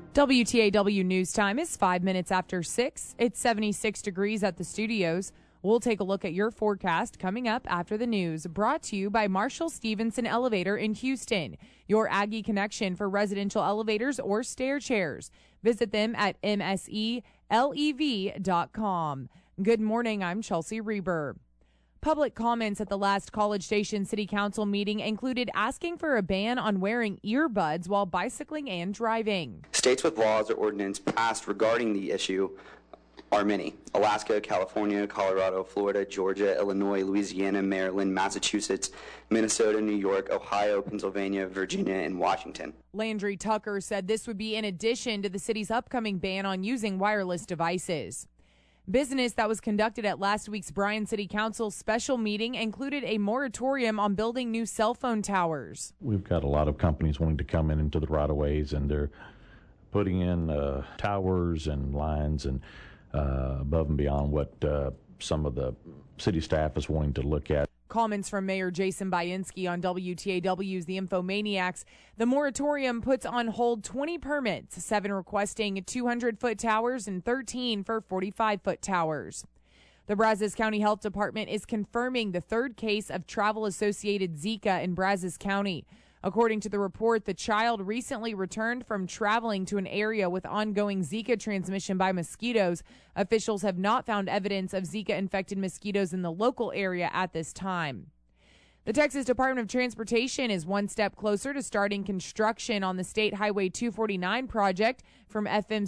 WTAW News Time is 5 minutes after 6. It's 76 degrees at the studios. We'll take a look at your forecast coming up after the news. Brought to you by Marshall Stevenson Elevator in Houston, your Aggie connection for residential elevators or stair chairs. Visit them at mselev.com. Good morning, I'm Chelsea Reber. Public comments at the last College Station City Council meeting included asking for a ban on wearing earbuds while bicycling and driving. States with laws or ordinance passed regarding the issue are many: Alaska, California, Colorado, Florida, Georgia, Illinois, Louisiana, Maryland, Massachusetts, Minnesota, New York, Ohio, Pennsylvania, Virginia, and Washington. Landry Tucker said this would be in addition to the city's upcoming ban on using wireless devices. Business that was conducted at last week's Bryan City Council special meeting included a moratorium on building new cell phone towers. We've got a lot of companies wanting to come into the right-of-ways, and they're putting in towers and lines and above and beyond what some of the city staff is wanting to look at. Comments from Mayor Jason Bainski on WTAW's The Infomaniacs. The moratorium puts on hold 20 permits, 7 requesting 200-foot towers and 13 for 45-foot towers. The Brazos County Health Department is confirming the third case of travel-associated Zika in Brazos County. According to the report, the child recently returned from traveling to an area with ongoing Zika transmission by mosquitoes. Officials have not found evidence of Zika-infected mosquitoes in the local area at this time. The Texas Department of Transportation is one step closer to starting construction on the State Highway 249 project from FM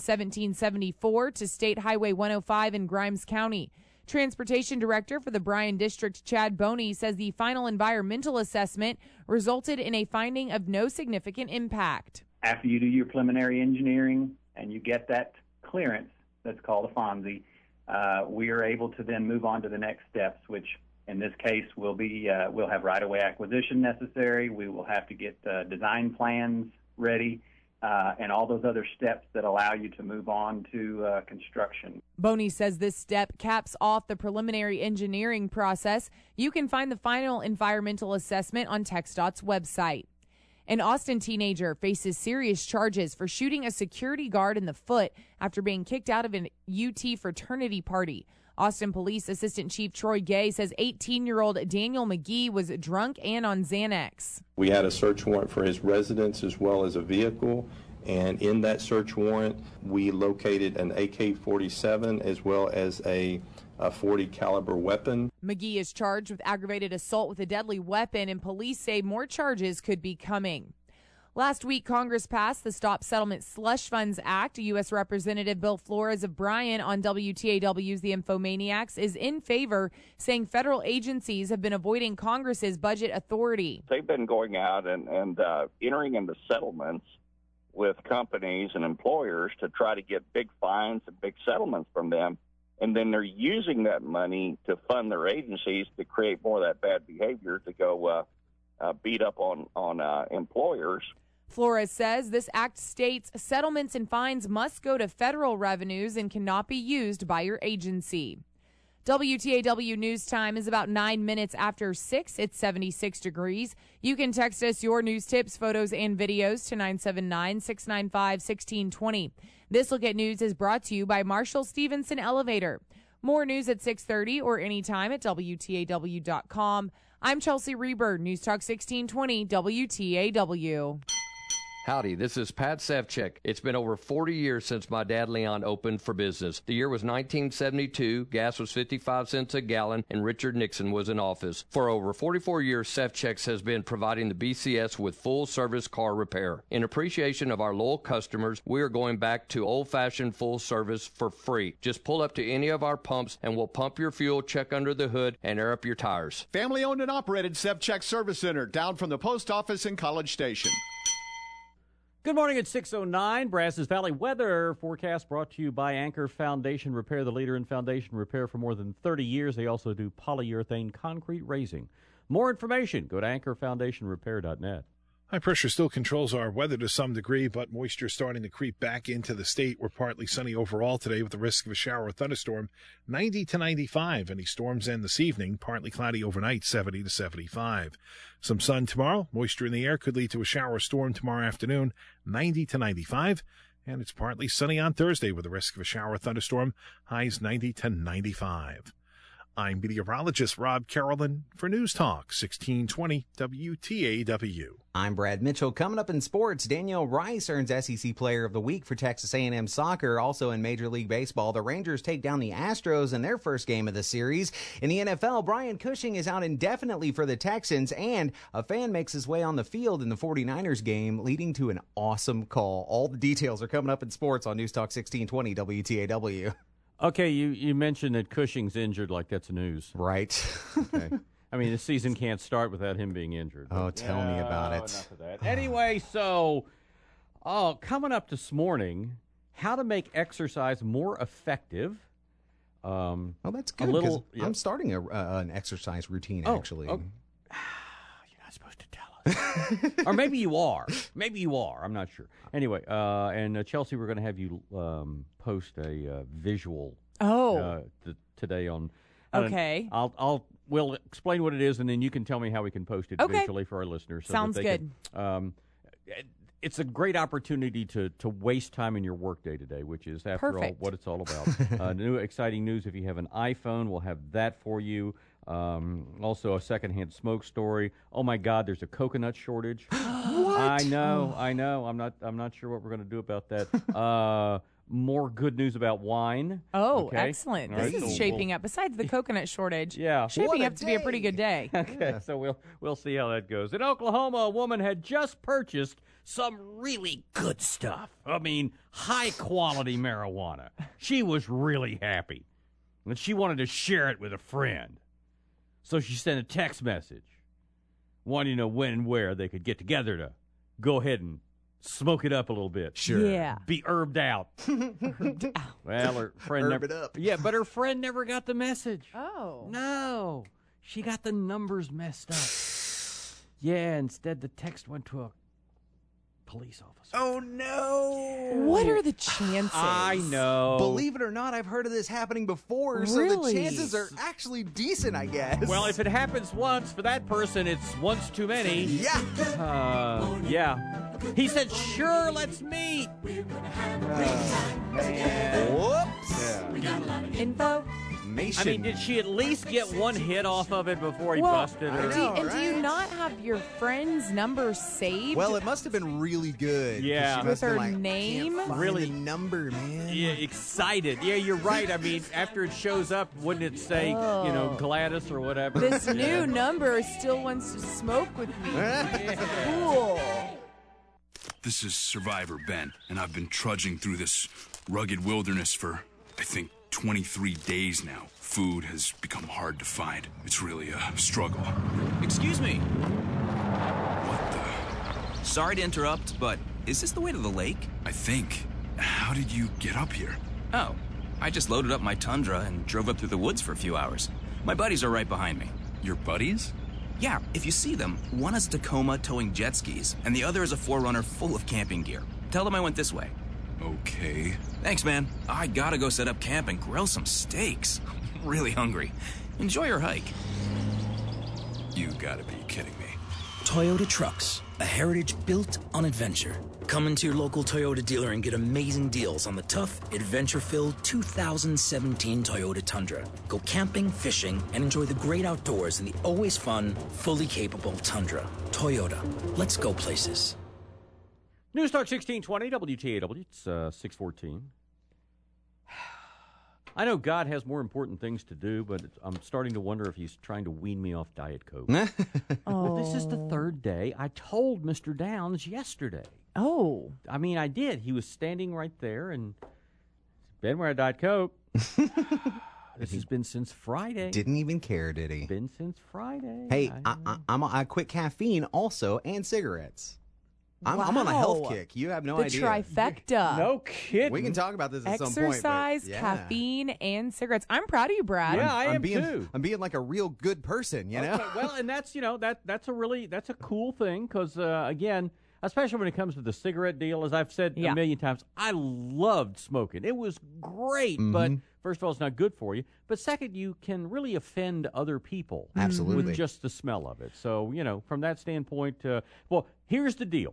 1774 to State Highway 105 in Grimes County. Transportation Director for the Bryan District, Chad Boney, says the final environmental assessment resulted in a finding of no significant impact. After you do your preliminary engineering and you get that clearance, that's called a FONSI, we are able to then move on to the next steps, which in this case will be we'll have right-of-way acquisition necessary. We will have to get design plans ready. And all those other steps that allow you to move on to construction. Boney says this step caps off the preliminary engineering process. You can find the final environmental assessment on TxDOT's website. An Austin teenager faces serious charges for shooting a security guard in the foot after being kicked out of an UT fraternity party. Austin Police Assistant Chief Troy Gay says 18-year-old Daniel McGee was drunk and on Xanax. We had a search warrant for his residence as well as a vehicle, and in that search warrant, we located an AK-47 as well as a .40 caliber weapon. McGee is charged with aggravated assault with a deadly weapon, and police say more charges could be coming. Last week, Congress passed the Stop Settlement Slush Funds Act. U.S. Representative Bill Flores of Bryan on WTAW's The Infomaniacs is in favor, saying federal agencies have been avoiding Congress's budget authority. They've been going out and entering into settlements with companies and employers to try to get big fines and big settlements from them, and then they're using that money to fund their agencies to create more of that bad behavior to go beat up on employers. Flores says this act states settlements and fines must go to federal revenues and cannot be used by your agency. WTAW News Time is about 9 minutes after 6. It's 76 degrees. You can text us your news tips, photos, and videos to 979-695-1620. This Look at News is brought to you by Marshall Stevenson Elevator. More news at 6:30 or anytime at WTAW.com. I'm Chelsea Reber, News Talk 1620 WTAW. Howdy, this is Pat Sevchik. It's been over 40 years since my dad Leon opened for business. The year was 1972, gas was 55 cents a gallon, and Richard Nixon was in office. For over 44 years, Sevchik's has been providing the BCS with full-service car repair. In appreciation of our loyal customers, we are going back to old-fashioned full service for free. Just pull up to any of our pumps, and we'll pump your fuel, check under the hood, and air up your tires. Family-owned and operated Sevchik Service Center, down from the post office in College Station. Good morning at 6:09. Brazos Valley weather forecast brought to you by Anchor Foundation Repair, the leader in foundation repair for more than 30 years. They also do polyurethane concrete raising. More information, go to anchorfoundationrepair.net. High pressure still controls our weather to some degree, but moisture starting to creep back into the state. We're partly sunny overall today with the risk of a shower or thunderstorm, 90 to 95. Any storms end this evening, partly cloudy overnight, 70 to 75. Some sun tomorrow. Moisture in the air could lead to a shower or storm tomorrow afternoon, 90 to 95. And it's partly sunny on Thursday with a risk of a shower or thunderstorm, highs 90 to 95. I'm meteorologist Rob Carolyn for News Talk 1620 WTAW. I'm Brad Mitchell. Coming up in sports, Danielle Rice earns SEC Player of the Week for Texas A&M soccer. Also in Major League Baseball, the Rangers take down the Astros in their first game of the series. In the NFL, Brian Cushing is out indefinitely for the Texans, and a fan makes his way on the field in the 49ers game, leading to an awesome call. All the details are coming up in sports on News Talk 1620 WTAW. Okay, you mentioned that Cushing's injured, like that's news. Right. Okay. I mean, the season can't start without him being injured. Oh, tell me about it. Enough of that. Anyway, so coming up this morning, how to make exercise more effective. Well, that's good, because I'm starting an exercise routine, actually. Oh. You're not supposed to tell us. Or maybe you are. Maybe you are. I'm not sure. Anyway, and Chelsea, we're going to have you post a visual today on. Okay. We'll explain what it is, and then you can tell me how we can post it visually for our listeners. So Sounds good. It's a great opportunity to waste time in your workday today, which is, after all, what it's all about. New exciting news: if you have an iPhone, we'll have that for you. Also, a secondhand smoke story. Oh my God, there's a coconut shortage. What? I know. I'm not sure what we're going to do about that. More good news about wine. Oh, okay? excellent. This is shaping up. Besides the coconut shortage, shaping up to be a pretty good day. Okay, so we'll see how that goes. In Oklahoma, a woman had just purchased some really good stuff. I mean, high-quality marijuana. She was really happy, and she wanted to share it with a friend. So she sent a text message wanting to know when and where they could get together to go ahead and smoke it up a little bit. Sure. Yeah. Be herbed out. Well, her friend Herb it up. Yeah, but her friend never got the message. Oh. No. She got the numbers messed up. Yeah, instead the text went to a police officer. Oh, no. What are the chances? I know. Believe it or not, I've heard of this happening before, so Really? the chances are actually decent, I guess. Well, if it happens once, for that person, it's once too many. Yeah. Yeah. He said, sure, let's meet. Whoops. Info. I mean, did she at least get one hit off of it before he Well, busted her? do you not have your friend's number saved? Well, it must have been really good. Yeah. She must With have her been like, name? I can't find Really? the number, man. Yeah, excited. Yeah, you're right. I mean, after it shows up, wouldn't it say, Gladys or whatever? This new number still wants to smoke with me. Cool. This is Survivor Ben, and I've been trudging through this rugged wilderness for, I think, 23 days now. Food has become hard to find. It's really a struggle. Excuse me. What the? Sorry to interrupt, but is this the way to the lake? I think. How did you get up here? Oh, I just loaded up my Tundra and drove up through the woods for a few hours. My buddies are right behind me. Your buddies? Yeah, if you see them, one is Tacoma towing jet skis, and the other is a 4Runner full of camping gear. Tell them I went this way. Okay. Thanks, man. I gotta go set up camp and grill some steaks. I'm really hungry. Enjoy your hike. You gotta be kidding me. Toyota Trucks, a heritage built on adventure. Come into your local Toyota dealer and get amazing deals on the tough, adventure-filled 2017 Toyota Tundra. Go camping, fishing, and enjoy the great outdoors in the always fun, fully capable Tundra. Toyota, let's go places. News Talk 1620, WTAW. It's 6:14. I know God has more important things to do, but I'm starting to wonder if he's trying to wean me off Diet Coke. Well, this is the third day. I told Mr. Downs yesterday. Oh. I mean, I did. He was standing right there, and Ben, we're at Diet Coke. This has been since Friday. Didn't even care, did he? Been since Friday. Hey, I quit caffeine also and cigarettes. I'm on a health kick. You have no idea. The trifecta. No kidding. We can talk about this at some point. Exercise, caffeine, and cigarettes. I'm proud of you, Brad. Yeah, I am too. I'm being like a real good person, you know? Okay, well, and that's, that's a cool thing because, again, especially when it comes to the cigarette deal, as I've said a million times, I loved smoking. It was great, but first of all, it's not good for you. But second, you can really offend other people. Absolutely. With just the smell of it. So, from that standpoint, well, here's the deal.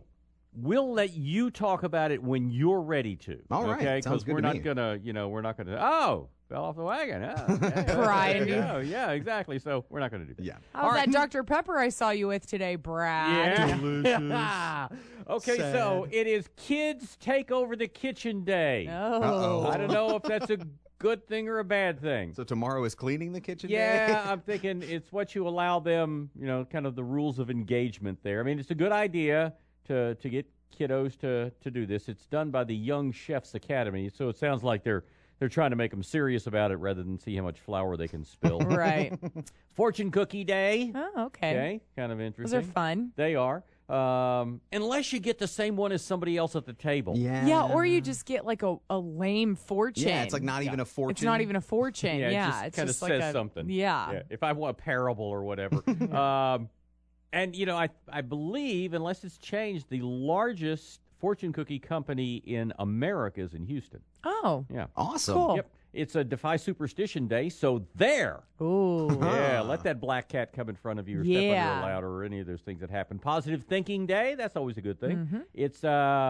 We'll let you talk about it when you're ready to. All right. Okay? Sounds Because good we're to not me. we're not gonna, fell off the wagon. Crying. Yeah, exactly. So we're not going to do that. Yeah. How's that Dr. Pepper I saw you with today, Brad? Yeah. Okay, so it is Kids Take Over the Kitchen Day. Oh. I don't know if that's a good thing or a bad thing. So tomorrow is cleaning the kitchen day? Yeah, I'm thinking it's what you allow them, kind of the rules of engagement there. I mean, it's a good idea to get kiddos to do this. It's done by the Young Chefs Academy, so it sounds like they're trying to make them serious about it rather than see how much flour they can spill. Right. Fortune Cookie Day. Oh, okay. Kind of interesting. Those are fun. They are. Unless you get the same one as somebody else at the table. Yeah, or you just get like a lame fortune. Yeah, it's like not even a fortune. It's not even a fortune. Yeah, it's kind of just says like something. Yeah. If I want a parable or whatever. And, I believe, unless it's changed, the largest fortune cookie company in America is in Houston. Oh. Yeah. Awesome. Cool. Yep. It's a Defy Superstition Day, so there. Ooh. Yeah, let that black cat come in front of you or step under a ladder or any of those things that happen. Positive Thinking Day, that's always a good thing. Mm-hmm. It's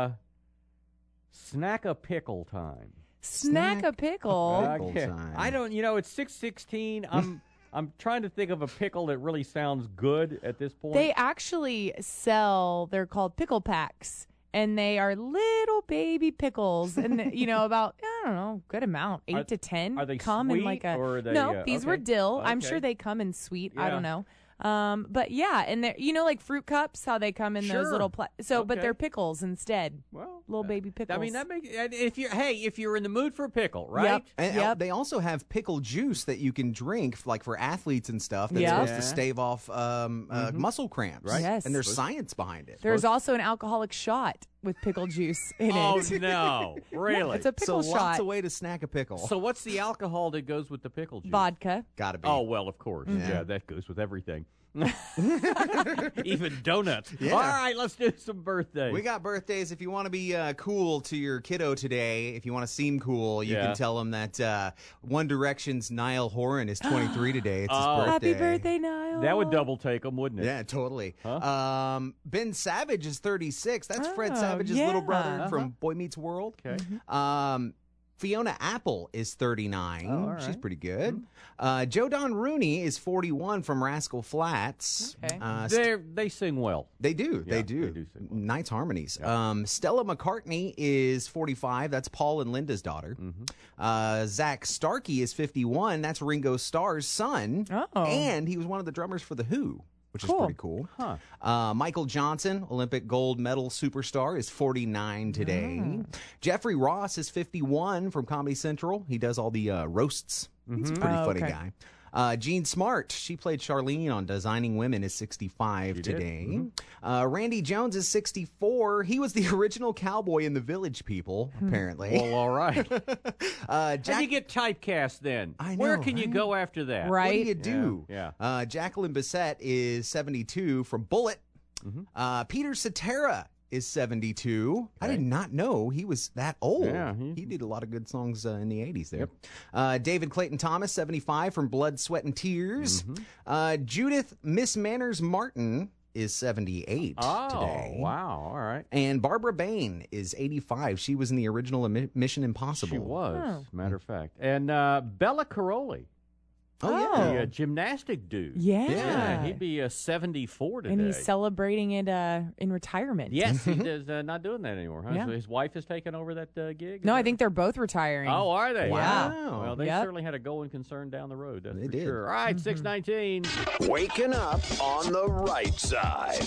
Snack a Pickle time. Snack a pickle. time. I don't, it's 6:16. I'm trying to think of a pickle that really sounds good at this point. They actually they're called pickle packs. And they are little baby pickles, and about good amount, 8 to 10. Are they come sweet, in like a? or are they, no, these were dill. I'm Okay. sure they come in sweet. I Yeah. don't know. But yeah, and they're like fruit cups, how they come in those Sure. little but Okay. they're pickles instead. Well, little baby pickles. I mean, that makes if you're in the mood for a pickle, right? And they also have pickle juice that you can drink, like for athletes and stuff. That's supposed to stave off muscle cramps. Right. Yes. And there's science behind it. There's also an alcoholic shot with pickle juice in Oh it. no, really? It's a pickle so shot. lots of way to snack a pickle. So what's the alcohol that goes with the pickle juice? Vodka. Gotta be. Oh well, of course. Mm-hmm. Yeah, that goes with everything. Even donuts. Yeah. All right, let's do some birthdays. We got birthdays. If you want to be cool to your kiddo today, if you want to seem cool, you can tell them that One Direction's Niall Horan is 23 today. It's his birthday. Happy birthday, Niall. That would double take them, wouldn't it? Yeah, totally. Huh? Ben Savage is 36. That's Fred Savage's little brother from Boy Meets World. Okay. Fiona Apple is 39. Oh, all right. She's pretty good. Joe Don Rooney is 41 from Rascal Flats. Okay. They sing well. They do. Yeah, they do. they do sing well. Nice harmonies. Stella McCartney is 45. That's Paul and Linda's daughter. Zach Starkey is 51. That's Ringo Starr's son. Oh. And he was one of the drummers for The Who, which is Cool. pretty cool. Huh. Michael Johnson, Olympic gold medal superstar, is 49 today. Jeffrey Ross is 51 from Comedy Central. He does all the roasts. He's a pretty funny okay. guy. Jean Smart, she played Charlene on Designing Women, is 65 She did. today. Randy Jones is 64. He was the original cowboy in The Village People, apparently. Well, all right. How do Jack, you get typecast then? I Where know, can you right? go after that? Right. what do you do? Yeah. Jacqueline Bissett is 72 from Bullet. Peter Cetera is 72. I did not know he was that old. Yeah, he did a lot of good songs in the 80s there. David Clayton Thomas, 75 from Blood, Sweat, and Tears. Judith Miss Manners Martin is 78 today. Wow. All right. And Barbara Bain is 85. She was in the original Mission Impossible. She was, Oh. matter of fact. And Bella Caroli, Oh, yeah. the gymnastic dude. Yeah. He'd be 74 today. And he's celebrating it in retirement. Yes, he is not doing that anymore. Huh? Yeah. So his wife has taken over that gig? No, I think they're both retiring. Oh, are they? Wow. Well, they Yep. certainly had a going concern down the road. That's They for did. sure. All right, 6:19. Waking up on the right side.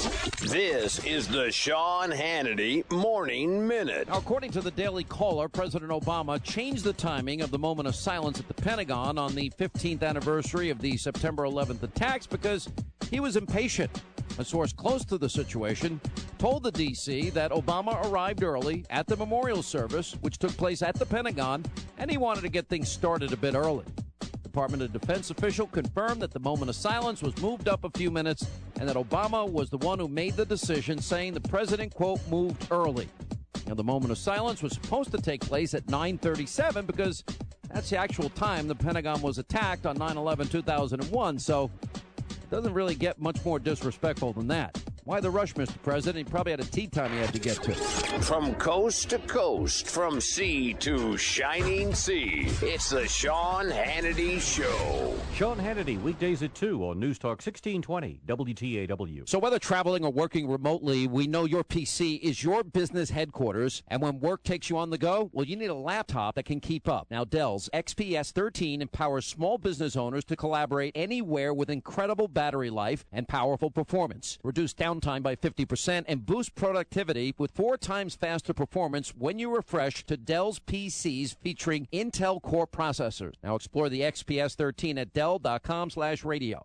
This is the Sean Hannity Morning Minute. Now, according to the Daily Caller, President Obama changed the timing of the moment of silence at the Pentagon on the 15th anniversary of the September 11th attacks because he was impatient. A source close to the situation told the D.C. that Obama arrived early at the memorial service, which took place at the Pentagon, and he wanted to get things started a bit early. Department of Defense official confirmed that the moment of silence was moved up a few minutes and that Obama was the one who made the decision, saying the president, quote, moved early. Now, the moment of silence was supposed to take place at 9:37 because that's the actual time the Pentagon was attacked on 9/11/2001, so it doesn't really get much more disrespectful than that. Why the rush, Mr. President? He probably had a tea time he had to get to. From coast to coast, from sea to shining sea, it's the Sean Hannity Show. Sean Hannity, weekdays at 2 on News Talk 1620 WTAW. So whether traveling or working remotely, we know your PC is your business headquarters. And when work takes you on the go, well, you need a laptop that can keep up. Now, Dell's XPS 13 empowers small business owners to collaborate anywhere with incredible battery life and powerful performance. Reduce downtime by 50% and boost productivity with 4 times faster performance when you refresh to Dell's PCs featuring Intel Core processors. Now explore the XPS 13 at Dell.com/radio.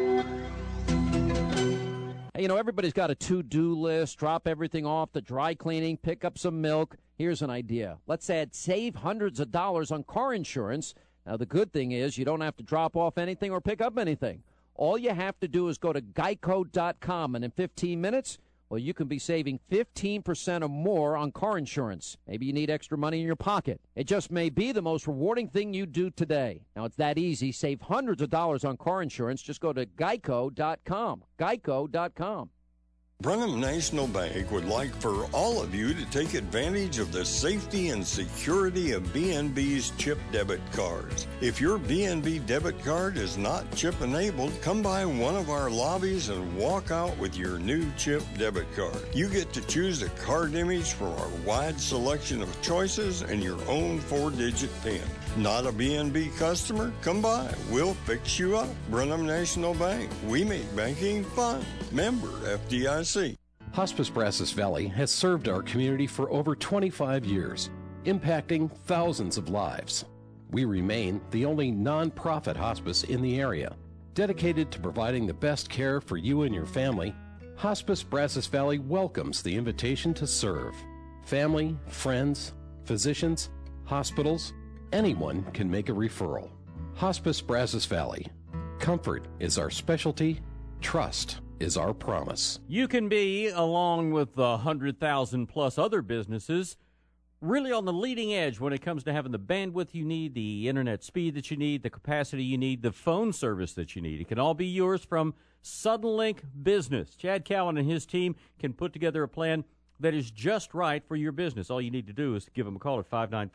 Hey, you know, everybody's got a to-do list. Drop everything off, the dry cleaning, pick up some milk. Here's an idea. Let's save hundreds of dollars on car insurance. Now, the good thing is you don't have to drop off anything or pick up anything. All you have to do is go to Geico.com, and in 15 minutes, well, you can be saving 15% or more on car insurance. Maybe you need extra money in your pocket. It just may be the most rewarding thing you do today. Now, it's that easy. Save hundreds of dollars on car insurance. Just go to Geico.com. Geico.com. Brenham National Bank would like for all of you to take advantage of the safety and security of BNB's chip debit cards. If your BNB debit card is not chip-enabled, come by one of our lobbies and walk out with your new chip debit card. You get to choose a card image from our wide selection of choices and your own 4-digit PIN. Not a BNB customer? Come by. We'll fix you up. Brenham National Bank. We make banking fun. Member FDIC. Hospice Brazos Valley has served our community for over 25 years, impacting thousands of lives. We remain the only nonprofit hospice in the area. Dedicated to providing the best care for you and your family, Hospice Brazos Valley welcomes the invitation to serve. Family, friends, physicians, hospitals, anyone can make a referral. Hospice Brazos Valley. Comfort is our specialty. Trust is our promise. You can be, along with the 100,000 plus other businesses, really on the leading edge when it comes to having the bandwidth you need, the internet speed that you need, the capacity you need, the phone service that you need. It can all be yours from Suddenlink Business. Chad Cowan and his team can put together a plan that is just right for your business. All you need to do is give them a call at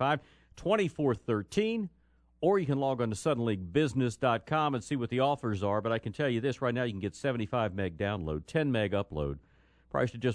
595-2413. Or you can log on to suddenlinkbusiness.com and see what the offers are. But I can tell you this, right now you can get 75 meg download, 10 meg upload, priced at just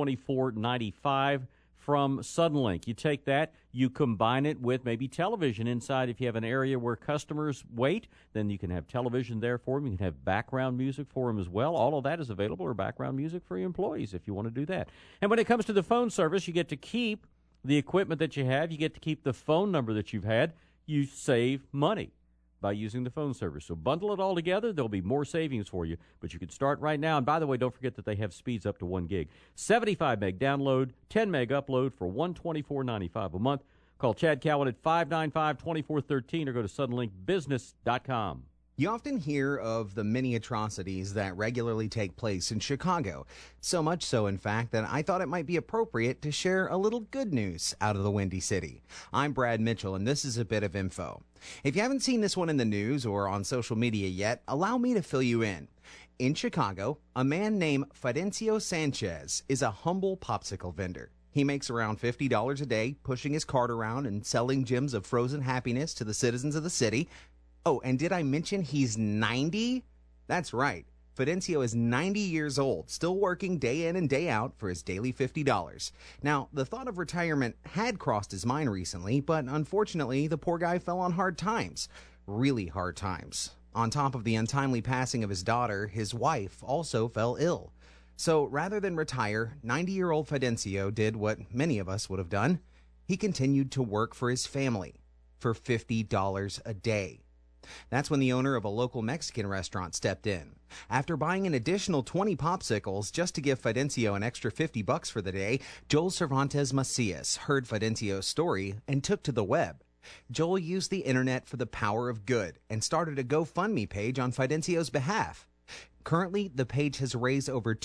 $124.95 from Suddenlink. You take that, you combine it with maybe television inside. If you have an area where customers wait, then you can have television there for them. You can have background music for them as well. All of that is available, or background music for your employees if you want to do that. And when it comes to the phone service, you get to keep the equipment that you have. You get to keep the phone number that you've had. You save money by using the phone service. So bundle it all together. There'll be more savings for you. But you can start right now. And by the way, don't forget that they have speeds up to 1 gig. 75 meg download, 10 meg upload for $124.95 a month. Call Chad Cowan at 595-2413 or go to suddenlinkbusiness.com. You often hear of the many atrocities that regularly take place in Chicago. So much so, in fact, that I thought it might be appropriate to share a little good news out of the Windy City. I'm Brad Mitchell, and this is a bit of info. If you haven't seen this one in the news or on social media yet, allow me to fill you in. In Chicago, a man named Fidencio Sanchez is a humble popsicle vendor. He makes around $50 a day, pushing his cart around and selling gems of frozen happiness to the citizens of the city. Oh, and did I mention he's 90? That's right. Fidencio is 90 years old, still working day in and day out for his daily $50. Now, the thought of retirement had crossed his mind recently, but unfortunately, the poor guy fell on hard times. Really hard times. On top of the untimely passing of his daughter, his wife also fell ill. So rather than retire, 90-year-old Fidencio did what many of us would have done. He continued to work for his family for $50 a day. That's when the owner of a local Mexican restaurant stepped in. After buying an additional 20 popsicles just to give Fidencio an extra $50 for the day, Joel Cervantes Macias heard Fidencio's story and took to the web. Joel used the internet for the power of good and started a GoFundMe page on Fidencio's behalf. Currently, the page has raised over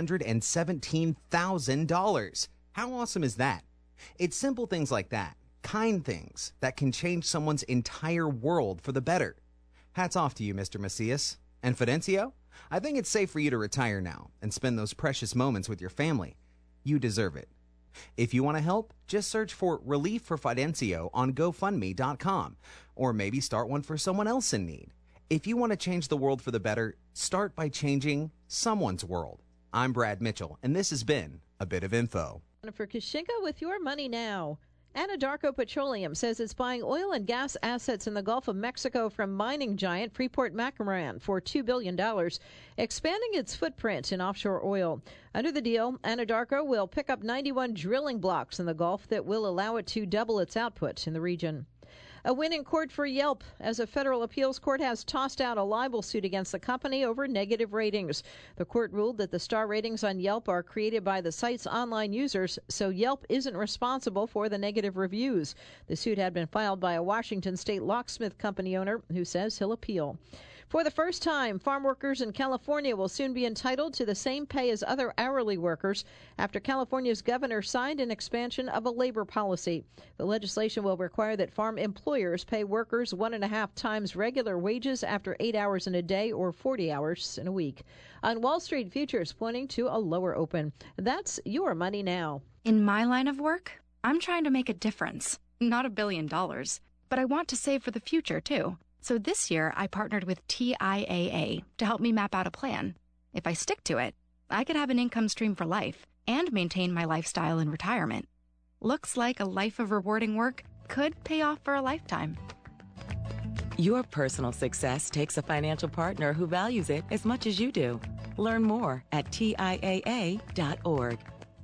$217,000. How awesome is that? It's simple things like that. Kind things that can change someone's entire world for the better. Hats off to you, Mr. Macias. And Fidencio? I think it's safe for you to retire now and spend those precious moments with your family. You deserve it. If you want to help, just search for Relief for Fidencio on GoFundMe.com, or maybe start one for someone else in need. If you want to change the world for the better, start by changing someone's world. I'm Brad Mitchell, and this has been A Bit of Info. For Kashinka with your money now. Anadarko Petroleum says it's buying oil and gas assets in the Gulf of Mexico from mining giant Freeport-McMoRan for $2 billion, expanding its footprint in offshore oil. Under the deal, Anadarko will pick up 91 drilling blocks in the Gulf that will allow it to double its output in the region. A win in court for Yelp, as a federal appeals court has tossed out a libel suit against the company over negative ratings. The court ruled that the star ratings on Yelp are created by the site's online users, so Yelp isn't responsible for the negative reviews. The suit had been filed by a Washington state locksmith company owner who says he'll appeal. For the first time, farm workers in California will soon be entitled to the same pay as other hourly workers after California's governor signed an expansion of a labor policy. The legislation will require that farm employers pay workers 1.5 times regular wages after 8 hours in a day or 40 hours in a week. On Wall Street, futures pointing to a lower open. That's your money now. In my line of work, I'm trying to make a difference. Not $1 billion, but I want to save for the future, too. So this year, I partnered with TIAA to help me map out a plan. If I stick to it, I could have an income stream for life and maintain my lifestyle in retirement. Looks like a life of rewarding work could pay off for a lifetime. Your personal success takes a financial partner who values it as much as you do. Learn more at TIAA.org.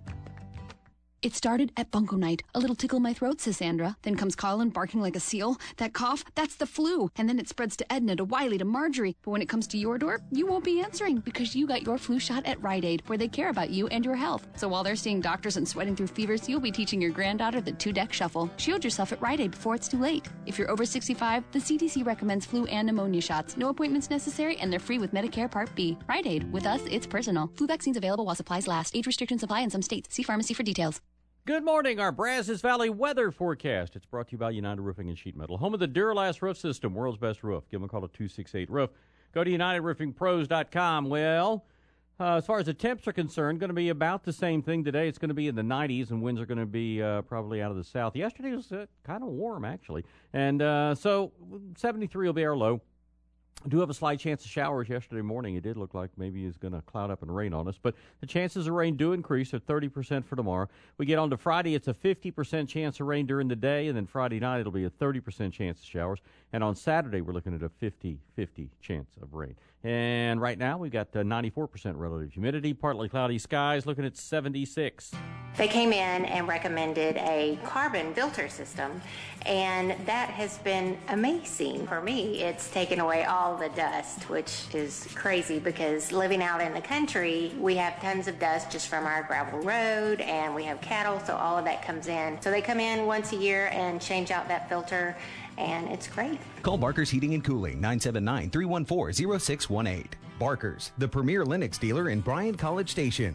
It started at Bunko Night. A little tickle in my throat, says Sandra. Then comes Colin barking like a seal. That cough, that's the flu. And then it spreads to Edna, to Wiley, to Marjorie. But when it comes to your door, you won't be answering because you got your flu shot at Rite Aid, where they care about you and your health. So while they're seeing doctors and sweating through fevers, you'll be teaching your granddaughter the 2-deck shuffle. Shield yourself at Rite Aid before it's too late. If you're over 65, the CDC recommends flu and pneumonia shots. No appointments necessary, and they're free with Medicare Part B. Rite Aid. With us, it's personal. Flu vaccines available while supplies last. Age restrictions apply in some states. See pharmacy for details. Good morning. Our Brazos Valley weather forecast. It's brought to you by United Roofing and Sheet Metal, home of the Duralast roof system, world's best roof. Give them a call at 268-ROOF. Go to UnitedRoofingPros.com. Well, as far as the temps are concerned, going to be about the same thing today. It's going to be in the 90s, and winds are going to be probably out of the south. Yesterday was kind of warm, actually. And so 73 will be our low. I do have a slight chance of showers yesterday morning. It did look like maybe it's going to cloud up and rain on us, but the chances of rain do increase at 30% for tomorrow. We get on to Friday, it's a 50% chance of rain during the day, and then Friday night it'll be a 30% chance of showers. And on Saturday, we're looking at a 50-50 chance of rain. And right now, we've got 94% relative humidity, partly cloudy skies, looking at 76. They came in and recommended a carbon filter system, and that has been amazing for me. It's taken away all the dust, which is crazy because living out in the country, we have tons of dust just from our gravel road, and we have cattle, so all of that comes in. So they come in once a year and change out that filter, and it's great. Call Barker's Heating and Cooling, 979-314-0618. Barker's, the premier Lennox dealer in Bryant College Station.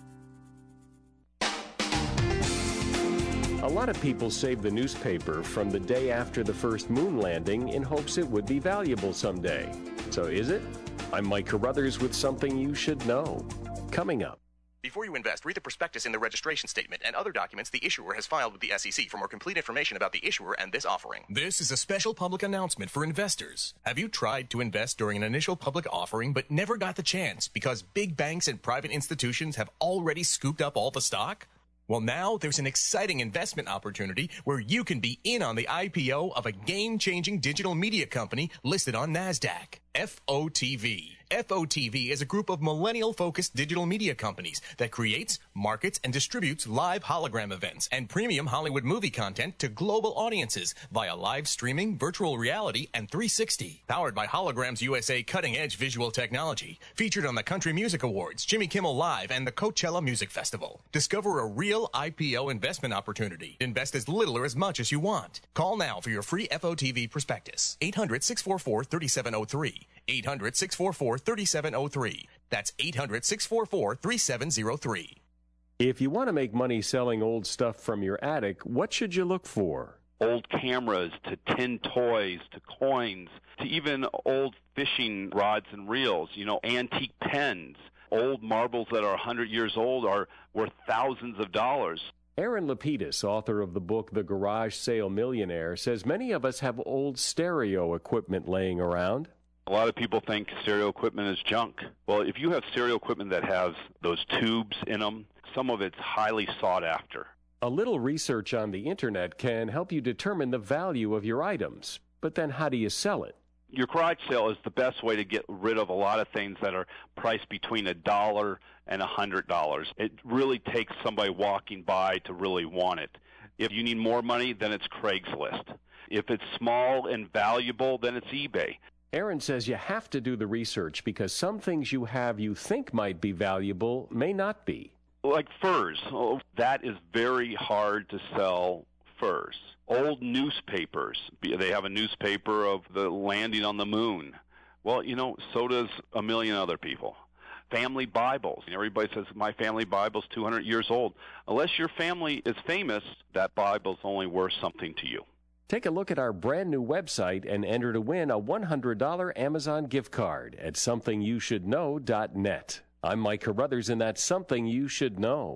A lot of people save the newspaper from the day after the first moon landing in hopes it would be valuable someday. So is it? I'm Mike Carruthers with something you should know. Coming up. Before you invest, read the prospectus in the registration statement and other documents the issuer has filed with the SEC for more complete information about the issuer and this offering. This is a special public announcement for investors. Have you tried to invest during an initial public offering but never got the chance because big banks and private institutions have already scooped up all the stock? Well, now there's an exciting investment opportunity where you can be in on the IPO of a game-changing digital media company listed on NASDAQ. FOTV. FOTV is a group of millennial-focused digital media companies that creates, markets, and distributes live hologram events and premium Hollywood movie content to global audiences via live streaming, virtual reality, and 360. Powered by Holograms USA cutting-edge visual technology. Featured on the Country Music Awards, Jimmy Kimmel Live, and the Coachella Music Festival. Discover a real IPO investment opportunity. Invest as little or as much as you want. Call now for your free FOTV prospectus. 800-644-3703. 800-644-3703. That's 800-644-3703. If you want to make money selling old stuff from your attic, what should you look for? old cameras to tin toys to coins to even old fishing rods and reels, antique pens. Old marbles that are 100 years old are worth thousands of dollars. Aaron Lapidus, author of the book The Garage Sale Millionaire, says many of us have old stereo equipment laying around. A lot of people think stereo equipment is junk. Well, if you have stereo equipment that has those tubes in them, some of it's highly sought after. A little research on the internet can help you determine the value of your items. But then how do you sell it? Your garage sale is the best way to get rid of a lot of things that are priced between $1 and $100. It really takes somebody walking by to really want it. If you need more money, then it's Craigslist. If it's small and valuable, then it's eBay. Aaron says you have to do the research because some things you have you think might be valuable may not be. Like furs. Oh, that is very hard to sell furs. Old newspapers. They have a newspaper of the landing on the moon. Well, so does a million other people. Family Bibles. Everybody says, my family Bible's 200 years old. Unless your family is famous, that Bible's only worth something to you. Take a look at our brand new website and enter to win a $100 Amazon gift card at somethingyoushouldknow.net. I'm Mike Carruthers, and that's Something You Should Know.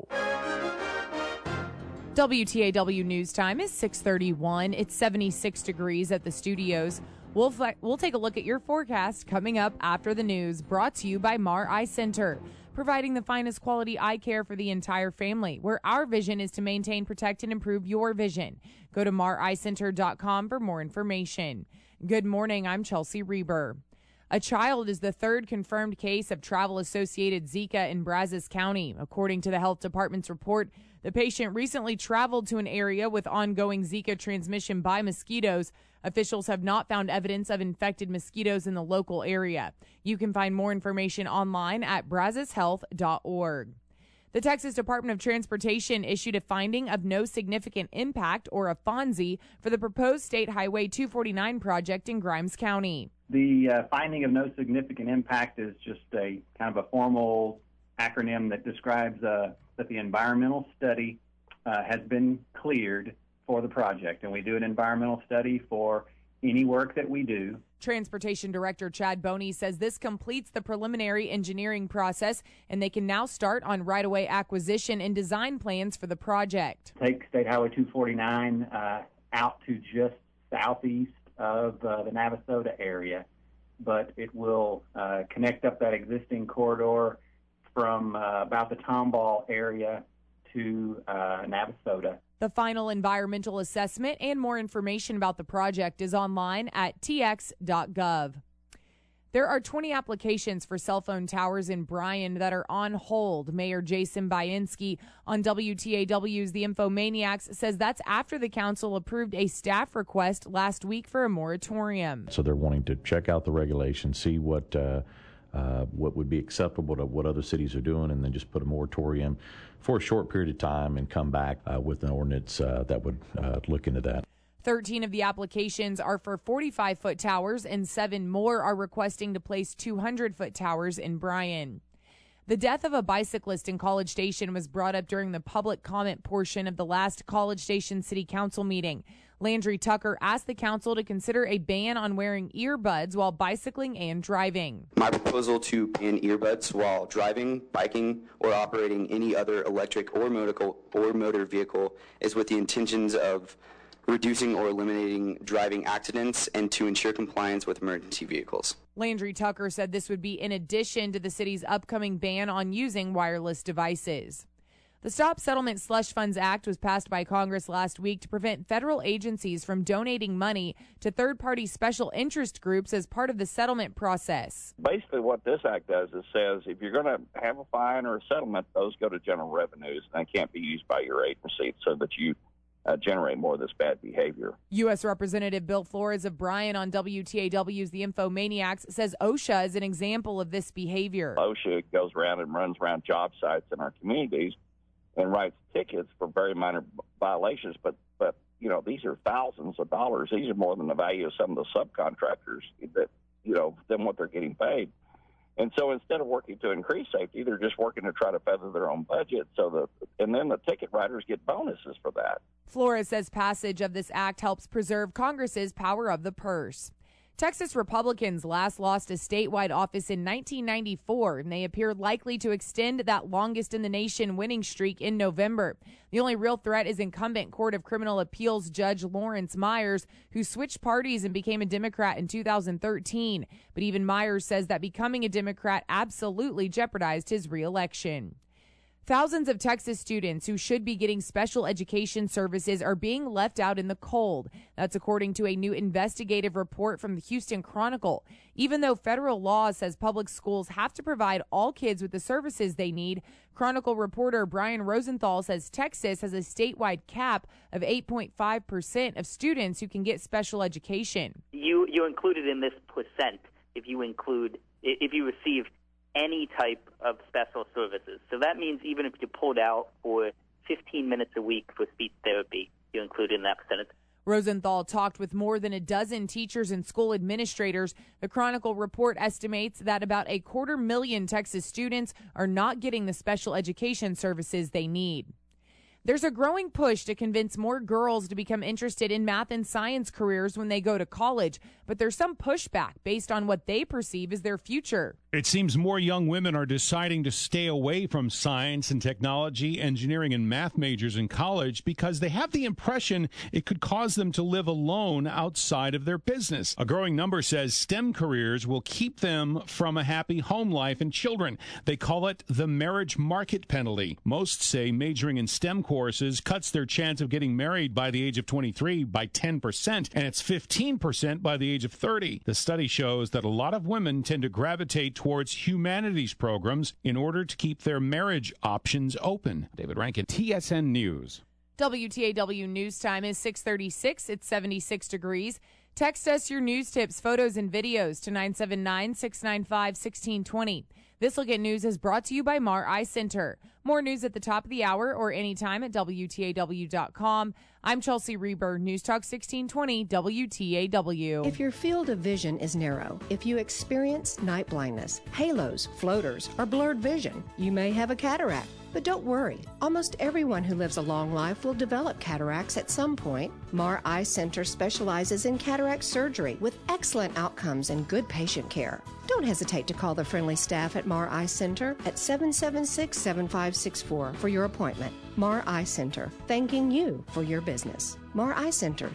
WTAW News Time is 6:31. It's 76 degrees at the studios. We'll take a look at your forecast coming up after the news, brought to you by Mar Eye Center, providing the finest quality eye care for the entire family, where our vision is to maintain, protect, and improve your vision. Go to mareyecenter.com for more information. Good morning, I'm Chelsea Reber. A child is the third confirmed case of travel-associated Zika in Brazos County. According to the health department's report, the patient recently traveled to an area with ongoing Zika transmission by mosquitoes. Officials have not found evidence of infected mosquitoes in the local area. You can find more information online at brazoshealth.org. The Texas Department of Transportation issued a finding of no significant impact, or a FONSI, for the proposed State Highway 249 project in Grimes County. The finding of no significant impact is just a kind of a formal acronym that describes that the environmental study has been cleared for the project, and we do an environmental study for any work that we do. Transportation Director Chad Boney says this completes the preliminary engineering process, and they can now start on right-of-way acquisition and design plans for the project. Take State Highway 249 out to just southeast of the Navasota area, but it will connect up that existing corridor from about the Tomball area to Navasota. The final environmental assessment and more information about the project is online at tx.gov. There are 20 applications for cell phone towers in Bryan that are on hold. Mayor Jason Bainski on WTAW's The Infomaniacs says that's after the council approved a staff request last week for a moratorium. So they're wanting to check out the regulations, see what would be acceptable to what other cities are doing, and then just put a moratorium for a short period of time and come back with an ordinance that would look into that. 13 of the applications are for 45-foot towers, and 7 more are requesting to place 200-foot towers in Bryan. The death of a bicyclist in College Station was brought up during the public comment portion of the last College Station City Council meeting. Landry Tucker asked the council to consider a ban on wearing earbuds while bicycling and driving. My proposal to ban earbuds while driving, biking, or operating any other electric or motor vehicle is with the intentions of reducing or eliminating driving accidents and to ensure compliance with emergency vehicles. Landry Tucker said this would be in addition to the city's upcoming ban on using wireless devices. The Stop Settlement Slush Funds Act was passed by Congress last week to prevent federal agencies from donating money to third-party special interest groups as part of the settlement process. Basically what this act does is says if you're going to have a fine or a settlement, those go to general revenues and they can't be used by your agency so that you generate more of this bad behavior. U.S. Representative Bill Flores of Bryan on WTAW's The Infomaniacs says OSHA is an example of this behavior. OSHA goes around and runs around job sites in our communities and writes tickets for very minor violations, but you know, these are thousands of dollars. These are more than the value of some of the subcontractors that, you know, than what they're getting paid. And so instead of working to increase safety, they're just working to try to feather their own budget. And then the ticket writers get bonuses for that. Flores says passage of this act helps preserve Congress's power of the purse. Texas Republicans last lost a statewide office in 1994, and they appear likely to extend that longest in the nation winning streak in November. The only real threat is incumbent Court of Criminal Appeals Judge Lawrence Myers, who switched parties and became a Democrat in 2013. But even Myers says that becoming a Democrat absolutely jeopardized his reelection. Thousands of Texas students who should be getting special education services are being left out in the cold. That's according to a new investigative report from the Houston Chronicle. Even though federal law says public schools have to provide all kids with the services they need, Chronicle reporter Brian Rosenthal says Texas has a statewide cap of 8.5% of students who can get special education. You included in this percent if you receive any type of special services. So that means even if you pulled out for 15 minutes a week for speech therapy, you include in that percentage. Rosenthal talked with more than a dozen teachers and school administrators. The Chronicle report estimates that about 250,000 Texas students are not getting the special education services they need. There's a growing push to convince more girls to become interested in math and science careers when they go to college, but there's some pushback based on what they perceive as their future. It seems more young women are deciding to stay away from science and technology, engineering, and math majors in college because they have the impression it could cause them to live alone outside of their business. A growing number says STEM careers will keep them from a happy home life and children. They call it the marriage market penalty. Most say majoring in STEM courses cuts their chance of getting married by the age of 23 by 10%, and it's 15% by the age of 30. The study shows that a lot of women tend to gravitate towards humanities programs in order to keep their marriage options open. David Rankin, TSN News. WTAW News Time is 6:36. It's 76 degrees. Text us your news tips, photos, and videos to 979-695-1620. This Look at News is brought to you by Mar Eye Center. More news at the top of the hour or anytime at WTAW.com. I'm Chelsea Reber, News Talk 1620 WTAW. If your field of vision is narrow, if you experience night blindness, halos, floaters, or blurred vision, you may have a cataract. But don't worry, almost everyone who lives a long life will develop cataracts at some point. Mar Eye Center specializes in cataract surgery with excellent outcomes and good patient care. Don't hesitate to call the friendly staff at Mar Eye Center at 776-7564 for your appointment. Mar Eye Center, thanking you for your business. Mar Eye Center,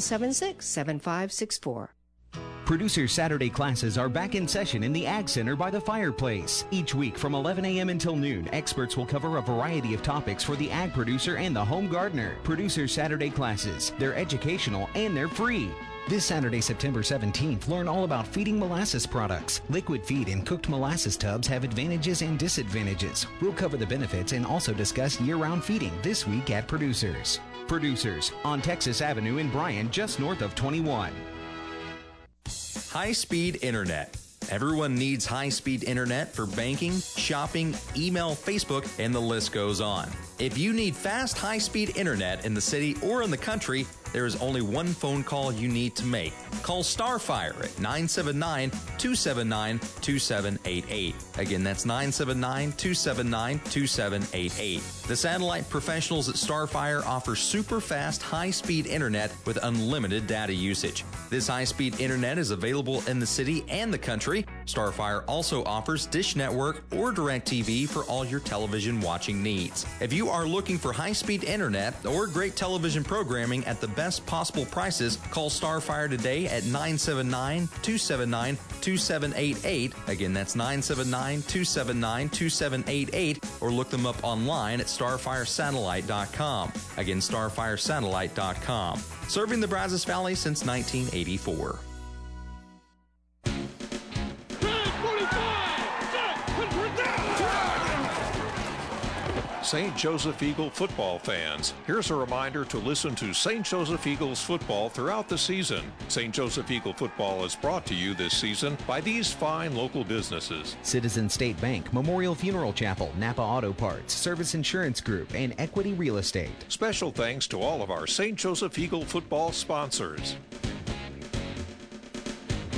776-7564. Producer Saturday classes are back in session in the Ag Center by the fireplace. Each week from 11 a.m. until noon, experts will cover a variety of topics for the ag producer and the home gardener. Producer Saturday classes. They're educational and they're free. This Saturday, September 17th, learn all about feeding molasses products. Liquid feed in cooked molasses tubs have advantages and disadvantages. We'll cover the benefits and also discuss year-round feeding this week at Producers. Producers on Texas Avenue in Bryan, just north of 21. High-speed internet. Everyone needs high-speed internet for banking, shopping, email, Facebook, and the list goes on. If you need fast, high-speed internet in the city or in the country, there is only one phone call you need to make. Call Starfire at 979-279-2788. Again, that's 979-279-2788. The satellite professionals at Starfire offer super fast, high-speed internet with unlimited data usage. This high-speed internet is available in the city and the country. Starfire also offers Dish Network or DirecTV for all your television watching needs. If you are looking for high-speed internet or great television programming at the best possible prices, call Starfire today at 979-279-2788. Again, that's 979-279-2788, or look them up online at starfiresatellite.com. Again, starfiresatellite.com. Serving the Brazos Valley since 1984. St. Joseph Eagle football fans, here's a reminder to listen to St. Joseph Eagles football throughout the season. St. Joseph Eagle football is brought to you this season by these fine local businesses: Citizen State Bank, Memorial Funeral Chapel, Napa Auto Parts, Service Insurance Group, and Equity Real Estate. Special thanks to all of our St. Joseph Eagle football sponsors.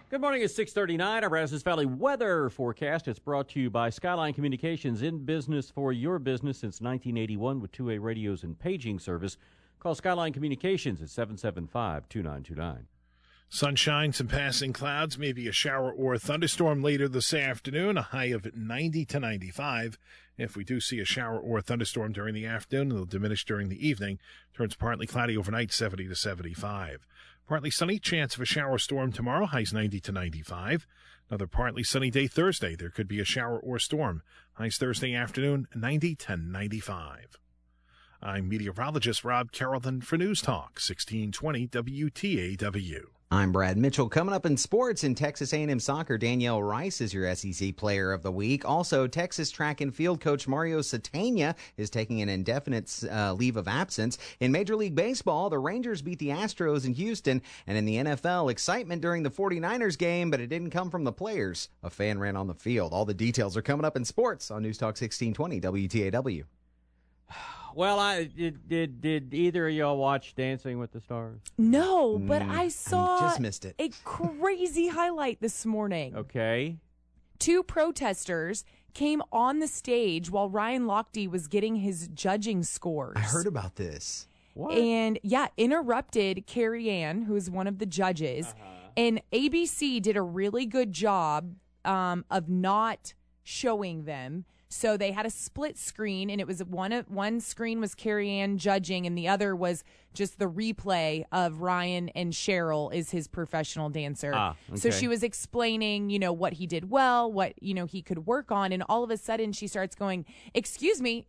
Good morning. It's 6:39. Our Brazos Valley weather forecast. It's brought to you by Skyline Communications, in business for your business since 1981 with 2A radios and paging service. Call Skyline Communications at 775-2929. Sunshine, some passing clouds, maybe a shower or a thunderstorm later this afternoon, a high of 90 to 95. If we do see a shower or a thunderstorm during the afternoon, it'll diminish during the evening. Turns partly cloudy overnight, 70 to 75. Partly sunny, chance of a shower storm tomorrow, highs 90 to 95. Another partly sunny day Thursday. There could be a shower or storm. Highs Thursday afternoon, 90 to 95. I'm meteorologist Rob Carrollton for News Talk, 1620 WTAW. I'm Brad Mitchell. Coming up in sports, in Texas A&M soccer, Danielle Rice is your SEC Player of the Week. Also, Texas track and field coach Mario Satania is taking an indefinite leave of absence. In Major League Baseball, the Rangers beat the Astros in Houston. And in the NFL, excitement during the 49ers game, but it didn't come from the players. A fan ran on the field. All the details are coming up in sports on News Talk 1620 WTAW. Well, did either of y'all watch Dancing with the Stars? No, but I saw just missed it. A crazy highlight this morning. Okay. 2 protesters came on the stage while Ryan Lochte was getting his judging scores. I heard about this. What? And, interrupted Carrie Ann, who is one of the judges. And ABC did a really good job of not showing them. So they had a split screen, and it was one screen was Carrie Ann judging, and the other was just the replay of Ryan and Cheryl is his professional dancer. Okay. So she was explaining, what he did well, what, he could work on, and all of a sudden she starts going, excuse me.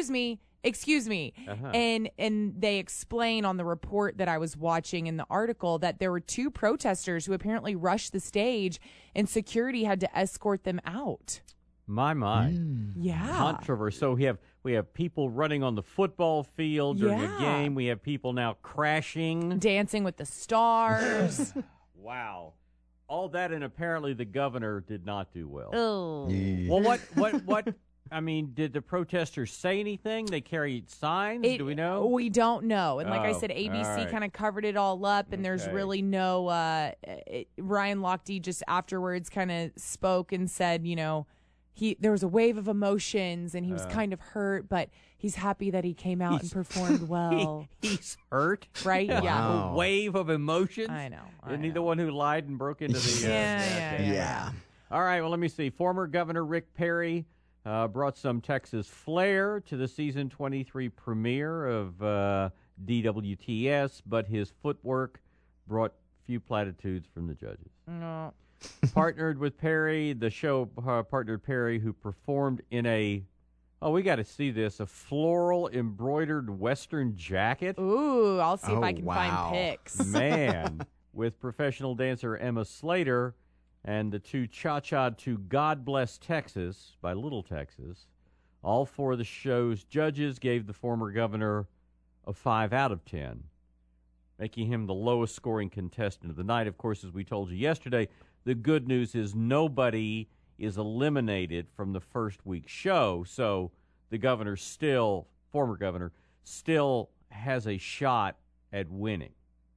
And they explain on the report that I was watching in the article that there were 2 protesters who apparently rushed the stage, and security had to escort them out. My. Yeah. Controversy. So we have people running on the football field during a game. We have people now crashing. Dancing with the Stars. Wow. All that, and apparently the governor did not do well. Oh. Well, what, I mean, did the protesters say anything? They carried signs? Do we know? We don't know. And like I said, ABC kind of covered it all up, and there's really no, Ryan Lochte just afterwards kind of spoke and said, there was a wave of emotions, and he was kind of hurt, but he's happy that he came out and performed well. He's hurt? Right? Wow. Yeah. A wave of emotions? I know. Isn't he the one who lied and broke into the... Yeah. All right, well, let me see. Former Governor Rick Perry brought some Texas flair to the season 23 premiere of DWTS, but his footwork brought few platitudes from the judges. No. Partnered with Perry, the show partnered Perry, who performed in we got to see this, a floral embroidered Western jacket. Ooh, I'll see if I can find pics. Man, with professional dancer Emma Slater and the 2 Cha-Cha to God Bless Texas by Little Texas. All 4 of the show's judges gave the former governor a 5 out of 10, making him the lowest scoring contestant of the night. Of course, as we told you yesterday, the good news is nobody is eliminated from the first week's show, so the former governor, still has a shot at winning.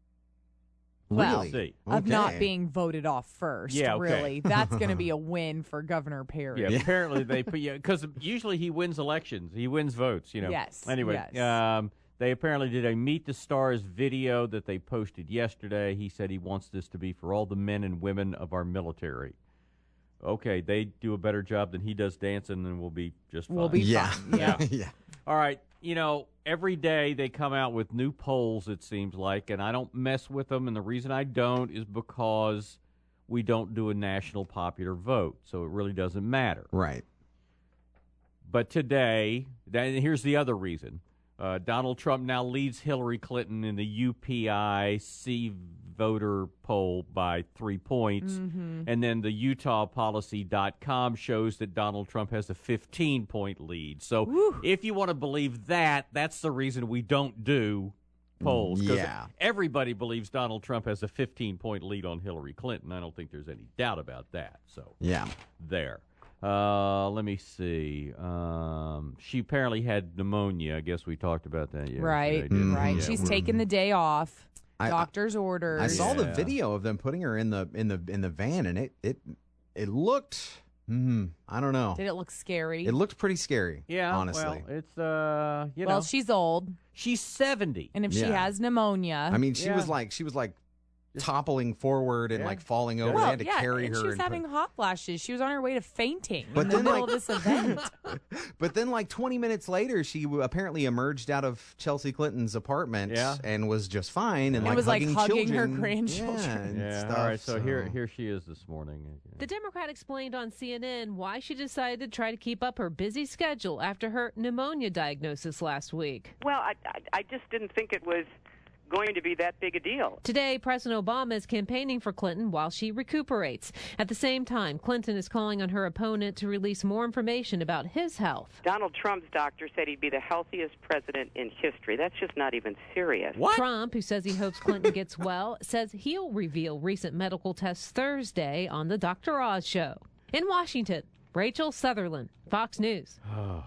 Well, see. Of not being voted off first, Yeah, okay. really. That's going to be a win for Governor Perry. Yeah, apparently they put because usually he wins elections, he wins votes. Yes. Anyway, yes. They apparently did a Meet the Stars video that they posted yesterday. He said he wants this to be for all the men and women of our military. Okay, they do a better job than he does dancing, and we'll be just fine. We'll be fine. Yeah. All right, every day they come out with new polls, it seems like, and I don't mess with them, and the reason I don't is because we don't do a national popular vote, so it really doesn't matter. Right. But today, here's the other reason. Donald Trump now leads Hillary Clinton in the UPI voter poll by 3 points. Mm-hmm. And then the UtahPolicy.com shows that Donald Trump has a 15-point lead. So if you want to believe that, that's the reason we don't do polls. Yeah. Everybody believes Donald Trump has a 15-point lead on Hillary Clinton. I don't think there's any doubt about that. So there. Let me see. She apparently had pneumonia. I guess we talked about that yesterday. Right. didn't we? Right. Yeah, She's taking the day off. Doctor's orders. I saw the video of them putting her in the van, and it looked. I don't know. Did it look scary? It looked pretty scary. Yeah, honestly. Well, it's Well, she's old. She's 70, and if she has pneumonia, I mean, she was like toppling forward and like falling over. They had to carry her. She was having hot flashes. She was on her way to fainting But in the then, middle of this event. But then, like 20 minutes later, she apparently emerged out of Chelsea Clinton's apartment and was just fine and was hugging hugging her children. grandchildren. Yeah, and stuff, all right, so here she is this morning. The Democrat explained on CNN why she decided to try to keep up her busy schedule after her pneumonia diagnosis last week. Well, I just didn't think it was going to be that big a deal. Today, President Obama is campaigning for Clinton while she recuperates. At the same time, Clinton is calling on her opponent to release more information about his health. Donald Trump's doctor said he'd be the healthiest president in history. That's just not even serious. What? Trump, who says he hopes Clinton gets well, says he'll reveal recent medical tests Thursday on the Dr. Oz show. In Washington, Rachel Sutherland, Fox News.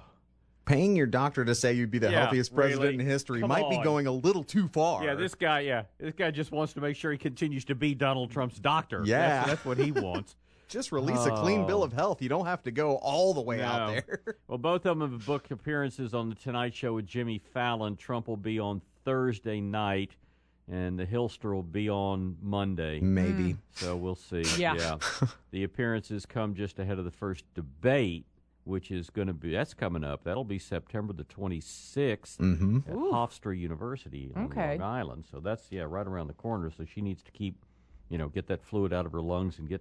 Paying your doctor to say you'd be the healthiest president in history might be going a little too far. Yeah, this guy just wants to make sure he continues to be Donald Trump's doctor. Yeah. That's what he wants. Just release a clean bill of health. You don't have to go all the way out there. Well, both of them have booked appearances on The Tonight Show with Jimmy Fallon. Trump will be on Thursday night, and the Hillster will be on Monday. Maybe. So we'll see. Yeah. The appearances come just ahead of the first debate, which is going to be, that's coming up. That'll be September the 26th at Hofstra University on Long Island. So that's, right around the corner. So she needs to keep, get that fluid out of her lungs and get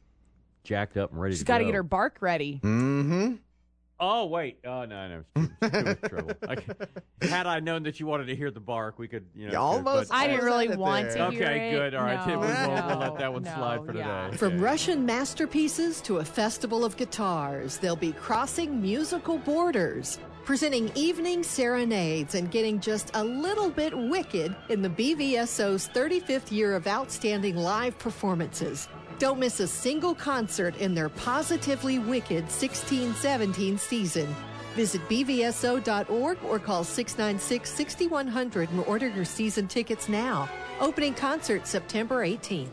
jacked up and ready to go. She's got to get her bark ready. Mm-hmm. Oh, wait. Oh, no. It's too much trouble. Had I known that you wanted to hear the bark, we could, almost. I didn't really want to hear Okay, it. good. All right. No, We'll let that one slide for yeah. today. From Russian masterpieces to a festival of guitars, they'll be crossing musical borders, presenting evening serenades and getting just a little bit wicked in the BVSO's 35th year of outstanding live performances. Don't miss a single concert in their Positively Wicked 16-17 season. Visit bvso.org or call 696-6100 and order your season tickets now. Opening concert September 18th.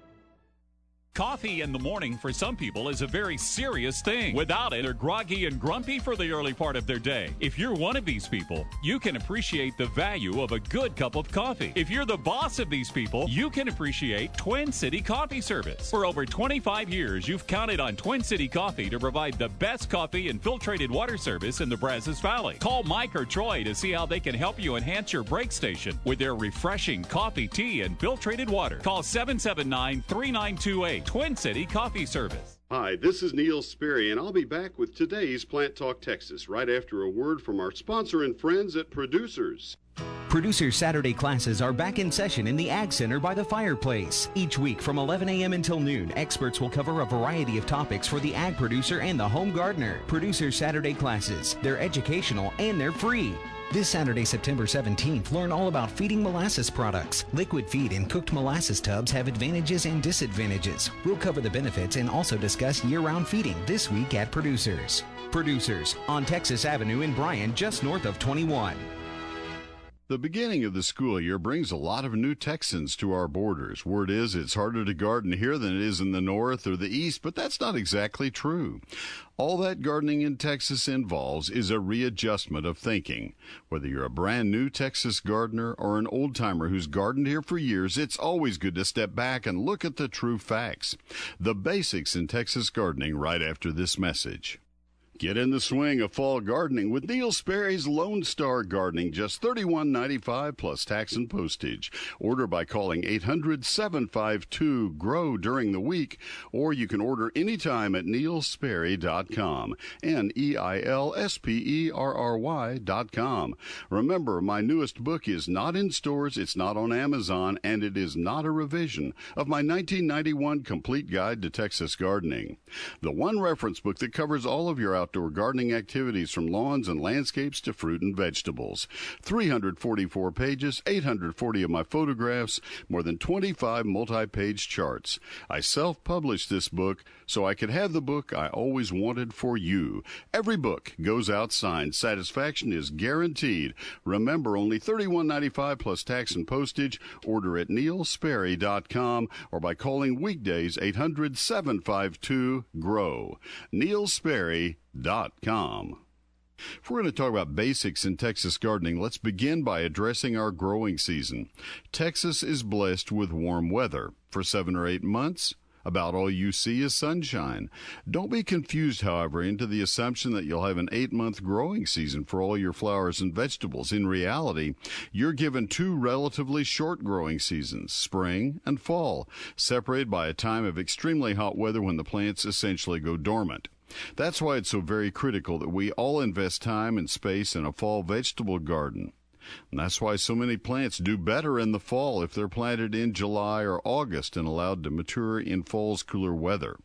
Coffee in the morning for some people is a very serious thing. Without it, they're groggy and grumpy for the early part of their day. If you're one of these people, you can appreciate the value of a good cup of coffee. If you're the boss of these people, you can appreciate Twin City Coffee Service. For over 25 years, you've counted on Twin City Coffee to provide the best coffee and filtrated water service in the Brazos Valley. Call Mike or Troy to see how they can help you enhance your break station with their refreshing coffee, tea, and filtrated water. Call 779-3928. Twin City Coffee Service. Hi, this is Neil Sperry, and I'll be back with today's Plant Talk Texas right after a word from our sponsor and friends at Producers. Producers Saturday classes are back in session in the Ag Center by the fireplace. Each week from 11 a.m. until noon, experts will cover a variety of topics for the ag producer and the home gardener. Producers Saturday classes. They're educational and they're free. This Saturday, September 17th, learn all about feeding molasses products. Liquid feed in cooked molasses tubs have advantages and disadvantages. We'll cover the benefits and also discuss year-round feeding this week at Producers. Producers on Texas Avenue in Bryan, just north of 21. The beginning of the school year brings a lot of new Texans to our borders. Word is it's harder to garden here than it is in the north or the east, but that's not exactly true. All that gardening in Texas involves is a readjustment of thinking. Whether you're a brand new Texas gardener or an old-timer who's gardened here for years, it's always good to step back and look at the true facts. The basics in Texas gardening right after this message. Get in the swing of fall gardening with Neil Sperry's Lone Star Gardening, just $31.95 plus tax and postage. Order by calling 800-752-GROW during the week, or you can order anytime at neilsperry.com, NEILSPERRY.com. Remember, my newest book is not in stores, it's not on Amazon, and it is not a revision of my 1991 Complete Guide to Texas Gardening. The one reference book that covers all of your outdoor gardening activities from lawns and landscapes to fruit and vegetables. 344 pages, 840 of my photographs, more than 25 multi-page charts. I self-published this book so I could have the book I always wanted for you. Every book goes out signed. Satisfaction is guaranteed. Remember, only $31.95 plus tax and postage. Order at neilsperry.com or by calling weekdays 800-752-GROW. neilsperry.com. If we're going to talk about basics in Texas gardening, let's begin by addressing our growing season. Texas is blessed with warm weather. For 7 or 8 months, about all you see is sunshine. Don't be confused, however, into the assumption that you'll have an 8-month growing season for all your flowers and vegetables. In reality, you're given 2 relatively short growing seasons, spring and fall, separated by a time of extremely hot weather when the plants essentially go dormant. That's why it's so very critical that we all invest time and space in a fall vegetable garden. And that's why so many plants do better in the fall if they're planted in July or August and allowed to mature in fall's cooler weather.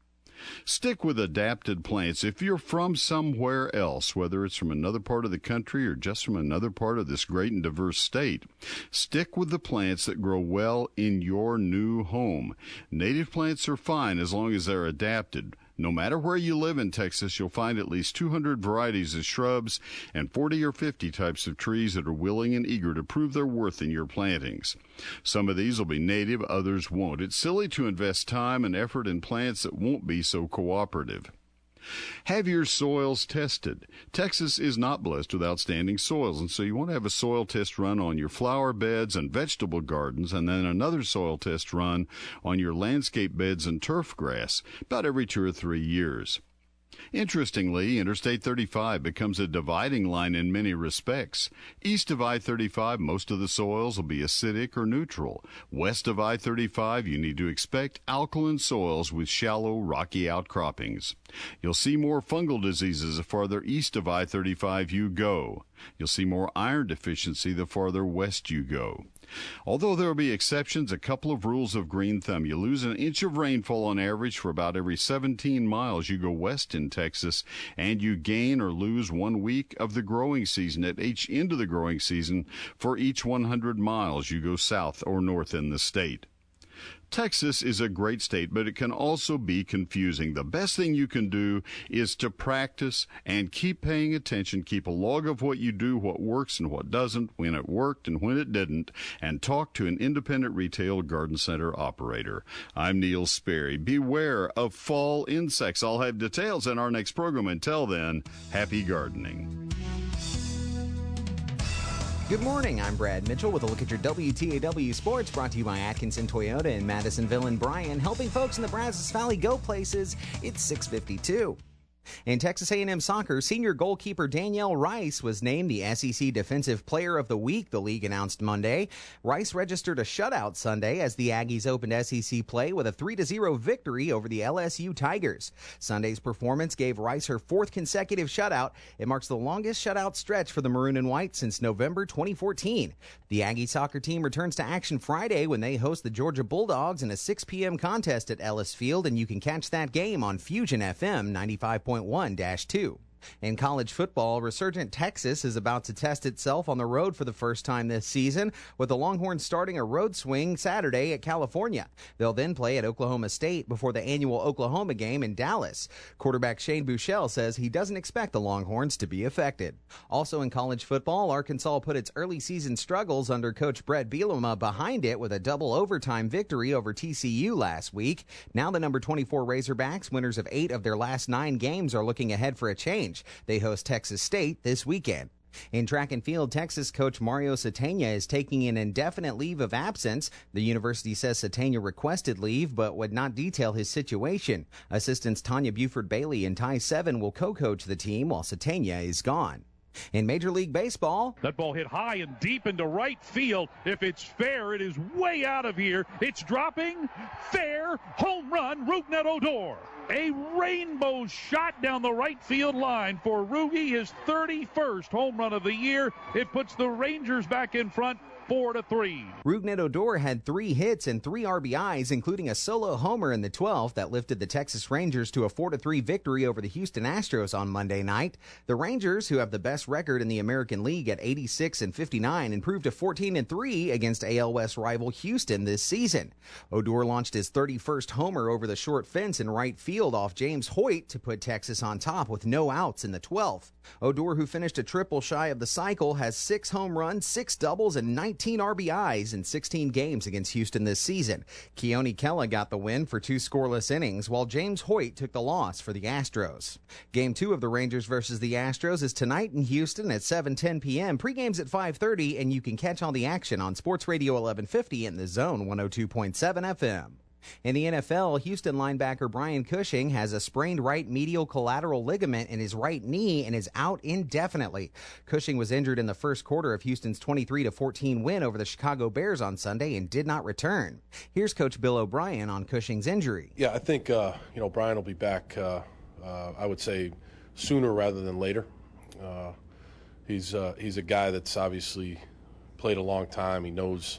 Stick with adapted plants if you're from somewhere else, whether it's from another part of the country or just from another part of this great and diverse state. Stick with the plants that grow well in your new home. Native plants are fine as long as they're adapted. No matter where you live in Texas, you'll find at least 200 varieties of shrubs and 40 or 50 types of trees that are willing and eager to prove their worth in your plantings. Some of these will be native, others won't. It's silly to invest time and effort in plants that won't be so cooperative. Have your soils tested. Texas is not blessed with outstanding soils, and so you want to have a soil test run on your flower beds and vegetable gardens, and then another soil test run on your landscape beds and turf grass about every 2 or 3 years. Interestingly, Interstate 35 becomes a dividing line in many respects. East of I-35, most of the soils will be acidic or neutral. West of I-35, you need to expect alkaline soils with shallow, rocky outcroppings. You'll see more fungal diseases the farther east of I-35 you go. You'll see more iron deficiency the farther west you go. Although there will be exceptions, a couple of rules of green thumb. You lose an inch of rainfall on average for about every 17 miles you go west in Texas, and you gain or lose 1 week of the growing season at each end of the growing season for each 100 miles you go south or north in the state. Texas is a great state, but it can also be confusing. The best thing you can do is to practice and keep paying attention. Keep a log of what you do, what works and what doesn't, when it worked and when it didn't, and talk to an independent retail garden center operator. I'm Neil Sperry. Beware of fall insects. I'll have details in our next program. Until then, happy gardening. Good morning, I'm Brad Mitchell with a look at your WTAW Sports, brought to you by Atkinson Toyota in Madisonville and Bryan, helping folks in the Brazos Valley go places. It's 6:52. In Texas A&M soccer, senior goalkeeper Danielle Rice was named the SEC Defensive Player of the Week, the league announced Monday. Rice registered a shutout Sunday as the Aggies opened SEC play with a 3-0 victory over the LSU Tigers. Sunday's performance gave Rice her 4th consecutive shutout. It marks the longest shutout stretch for the Maroon and White since November 2014. The Aggie soccer team returns to action Friday when they host the Georgia Bulldogs in a 6 p.m. contest at Ellis Field, and you can catch that game on Fusion FM 95.1-2. In college football, resurgent Texas is about to test itself on the road for the first time this season, with the Longhorns starting a road swing Saturday at California. They'll then play at Oklahoma State before the annual Oklahoma game in Dallas. Quarterback Shane Buechele says he doesn't expect the Longhorns to be affected. Also in college football, Arkansas put its early season struggles under coach Brett Bielema behind it with a double overtime victory over TCU last week. Now the number 24 Razorbacks, winners of 8 of their last 9 games, are looking ahead for a change. They host Texas State this weekend. In track and field, Texas coach Mario Satania is taking an indefinite leave of absence. The university says Satania requested leave but would not detail his situation. Assistants Tanya Buford-Bailey and Ty Seven will co-coach the team while Satania is gone. In Major League Baseball, that ball hit high and deep into right field. If it's fair, it is way out of here. It's dropping. Fair. Home run. Rougned Odor. A rainbow shot down the right field line for Rugi, his 31st home run of the year. It puts the Rangers back in front 4-3. Rougned Odor had 3 hits and 3 RBIs, including a solo homer in the 12th that lifted the Texas Rangers to a 4-3 victory over the Houston Astros on Monday night. The Rangers, who have the best record in the American League at 86-59, improved to 14-3 against AL West rival Houston this season. Odor launched his 31st homer over the short fence in right field off James Hoyt to put Texas on top with no outs in the 12th. Odor, who finished a triple shy of the cycle, has 6 home runs, 6 doubles, and 19 RBIs in 16 games against Houston this season. Keone Kela got the win for 2 scoreless innings, while James Hoyt took the loss for the Astros. Game 2 of the Rangers versus the Astros is tonight in Houston at 7:10 p.m. Pregame's at 5:30, and you can catch all the action on Sports Radio 1150 in the Zone 102.7 FM. In the NFL, Houston linebacker Brian Cushing has a sprained right medial collateral ligament in his right knee and is out indefinitely. Cushing was injured in the first quarter of Houston's 23-14 win over the Chicago Bears on Sunday and did not return. Here's Coach Bill O'Brien on Cushing's injury. Yeah, I think Brian will be back. I would say sooner rather than later. He's a guy that's obviously played a long time. He knows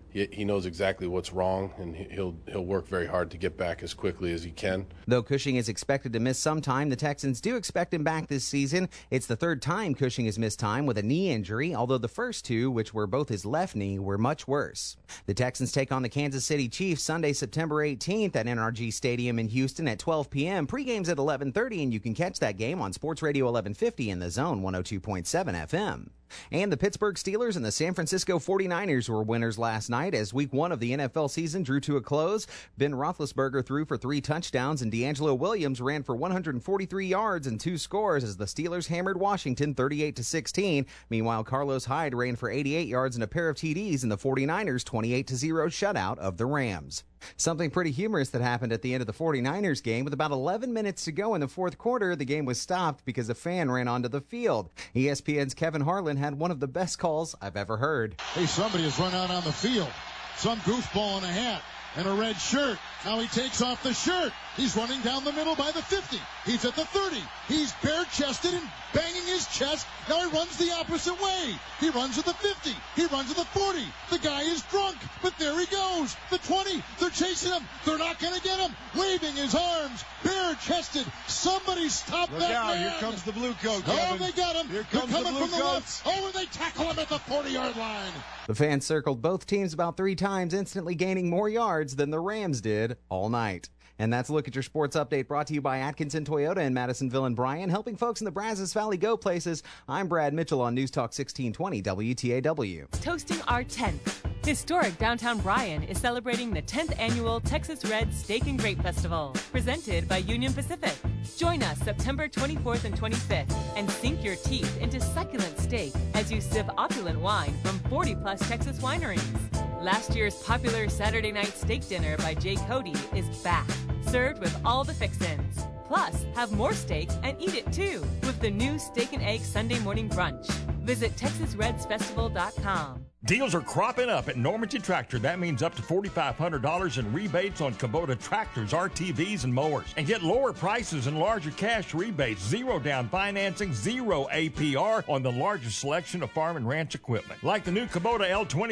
exactly what's wrong, and he'll work very hard to get back as quickly as he can. Though Cushing is expected to miss some time, the Texans do expect him back this season. It's the 3rd time Cushing has missed time with a knee injury, although the first 2, which were both his left knee, were much worse. The Texans take on the Kansas City Chiefs Sunday, September 18th at NRG Stadium in Houston at 12 p.m. Pregame's at 11:30, and you can catch that game on Sports Radio 1150 in the Zone 102.7 FM. And the Pittsburgh Steelers and the San Francisco 49ers were winners last night as Week 1 of the NFL season drew to a close. Ben Roethlisberger threw for 3 touchdowns and DeAngelo Williams ran for 143 yards and 2 scores as the Steelers hammered Washington 38-16. Meanwhile, Carlos Hyde ran for 88 yards and a pair of TDs in the 49ers' 28-0 shutout of the Rams. Something pretty humorous that happened at the end of the 49ers game. With about 11 minutes to go in the fourth quarter, the game was stopped because a fan ran onto the field. ESPN's Kevin Harlan had one of the best calls I've ever heard. Hey, somebody has run out on the field. Some goofball in a hat and a red shirt. Now he takes off the shirt. He's running down the middle by the 50. He's at the 30. He's bare-chested and banging his chest. Now he runs the opposite way. He runs at the 50. He runs at the 40. The guy is drunk, but there he goes. The 20. They're chasing him. They're not going to get him. Waving his arms, bare-chested. Somebody stop that man. Here comes the blue coat, Oh, Kevin. they got him. Here They're comes the coming blue from the coats. left. Oh, and they tackle him at the 40-yard line. The fans circled both teams about 3 times, instantly gaining more yards than the Rams did all night. And that's a look at your sports update brought to you by Atkinson Toyota in Madisonville and Bryan, helping folks in the Brazos Valley go places. I'm Brad Mitchell on News Talk 1620 WTAW. Toasting our 10th. Historic downtown Bryan is celebrating the 10th annual Texas Red Steak and Grape Festival, presented by Union Pacific. Join us September 24th and 25th and sink your teeth into succulent steak as you sip opulent wine from 40-plus Texas wineries. Last year's popular Saturday night steak dinner by Jay Cody is back, served with all the fixins. Plus, have more steak and eat it too with the new Steak and Egg Sunday morning brunch. Visit TexasRedsFestival.com. Deals are cropping up at Normandy Tractor. That means up to $4,500 in rebates on Kubota tractors, RTVs, and mowers. And get lower prices and larger cash rebates, 0 down financing, 0 APR on the largest selection of farm and ranch equipment. Like the new Kubota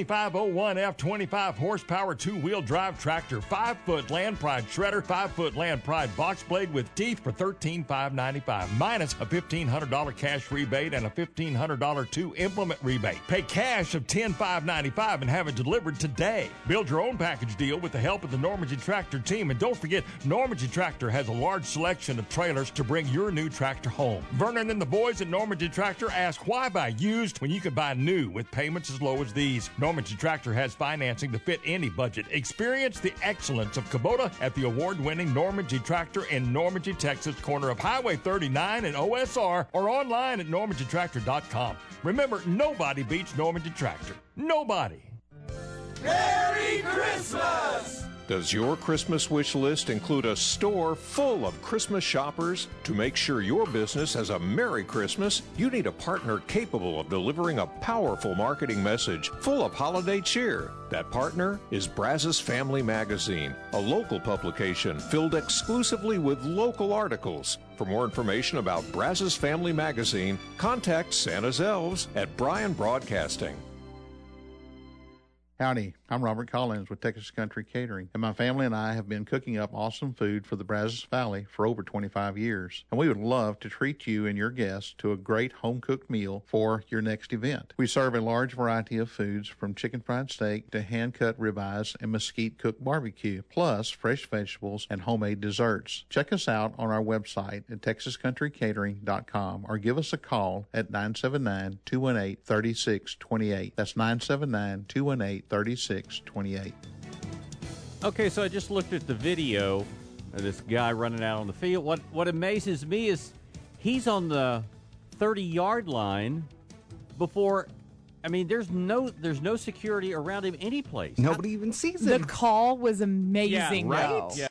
L2501F 25 horsepower 2-wheel drive tractor, 5-foot Land Pride shredder, 5-foot Land Pride box blade with teeth for $13,595, minus a $1,500 cash rebate and a $1,500 2-implement rebate. Pay cash of $10,595 and have it delivered today. Build your own package deal with the help of the Normandy Tractor team. And don't forget, Normandy Tractor has a large selection of trailers to bring your new tractor home. Vernon and the boys at Normandy Tractor ask, why buy used when you can buy new with payments as low as these? Normandy Tractor has financing to fit any budget. Experience the excellence of Kubota at the award-winning Normandy Tractor in Normandy, Texas, corner of Highway 39 and OSR, or online at normandytractor.com. Remember, nobody beats Normandy Tractor. Nobody. Merry Christmas! Does your Christmas wish list include a store full of Christmas shoppers? To make sure your business has a Merry Christmas, you need a partner capable of delivering a powerful marketing message full of holiday cheer. That partner is Brazos Family Magazine, a local publication filled exclusively with local articles. For more information about Brazos Family Magazine, contact Santa's Elves at Bryan Broadcasting. Howdy, I'm Robert Collins with Texas Country Catering, and my family and I have been cooking up awesome food for the Brazos Valley for over 25 years, and we would love to treat you and your guests to a great home-cooked meal for your next event. We serve a large variety of foods from chicken fried steak to hand-cut ribeyes and mesquite-cooked barbecue, plus fresh vegetables and homemade desserts. Check us out on our website at texascountrycatering.com or give us a call at 979-218-3628. That's 979-218-3628. Okay, so I just looked at the video of this guy running out on the field. What amazes me is he's on the 30-yard line before. I mean, there's no security around him any place. Nobody even sees him. The call was amazing, yeah, right? though. Yeah.